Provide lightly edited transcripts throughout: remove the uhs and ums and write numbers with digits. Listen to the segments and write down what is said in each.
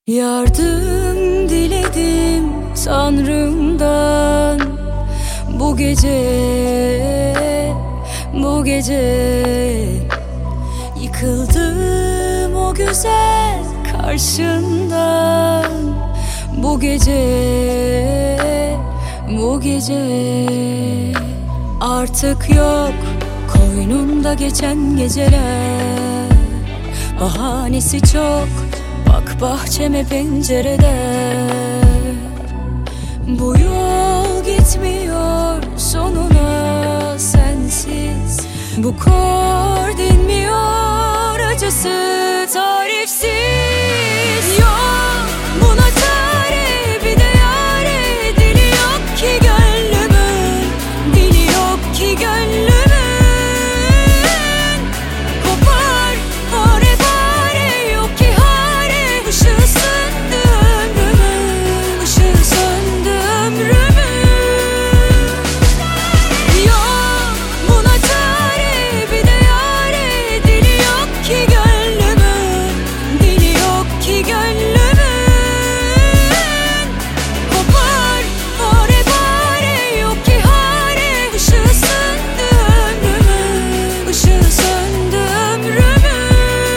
Yardım diledim Tanrım'dan bu gece, bu gece. Yıkıldım o güzel karşından bu gece, bu gece. Artık yok koynumda geçen geceler, bahanesi çok. Bak bahçeme pencerede. Bu yol gitmiyor sonuna sensiz. Bu kor dinmiyor, acısı tarifsiz. Yok buna çare, bir de yare. Dili yok ki gönlümün, dili yok ki gönlümün. Kopar hare fare, yok ki hare. Işığı söndü ömrümün, ışığı söndü ömrümün. Yok buna çare, bir de yare. Dili yok ki gönlümün, dili yok ki gönlümün. Kopar hare fare, yok ki hare. Işığı söndü ömrümün, ışığı söndü ömrümün.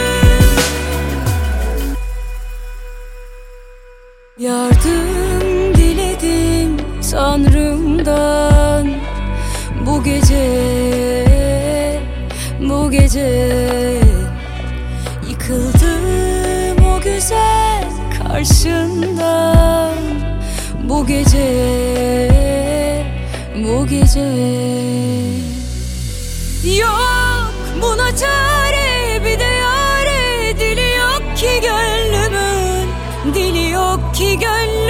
Yardım diledim Tanrım'dan bu gece, bu gece. Yıkıldım o güzel karşından bu gece, bu gece. Yok buna çare, bir de yare. Dili yok ki gönlümün, dili yok ki gönlümün.